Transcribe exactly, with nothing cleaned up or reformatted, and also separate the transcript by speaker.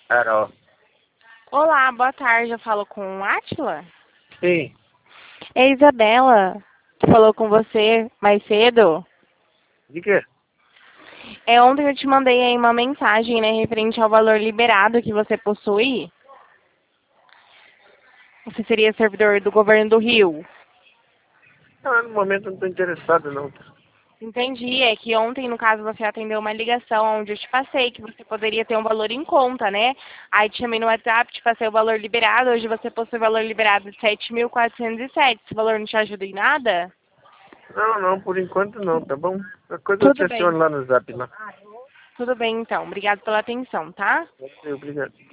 Speaker 1: Carol.
Speaker 2: Olá, boa tarde. Eu falo com o Átila?
Speaker 1: Sim.
Speaker 2: É a Isabela, que falou com você mais cedo.
Speaker 1: De quê?
Speaker 2: É, ontem eu te mandei aí uma mensagem, né, referente ao valor liberado que você possui. Você seria servidor do governo do Rio.
Speaker 1: Ah, no momento eu não estou interessado, não.
Speaker 2: Entendi, é que ontem, no caso, você atendeu uma ligação onde eu te passei que você poderia ter um valor em conta, né? Aí te chamei no WhatsApp, te passei o valor liberado, hoje você possui o valor liberado de sete mil quatrocentos e sete. Esse valor não te ajuda em nada?
Speaker 1: Não, não, por enquanto não, tá bom? A coisa eu te
Speaker 2: Tudo bem.
Speaker 1: aciono lá no zap lá.
Speaker 2: Tudo bem, então. Obrigado pela atenção, tá?
Speaker 1: Ok, obrigado.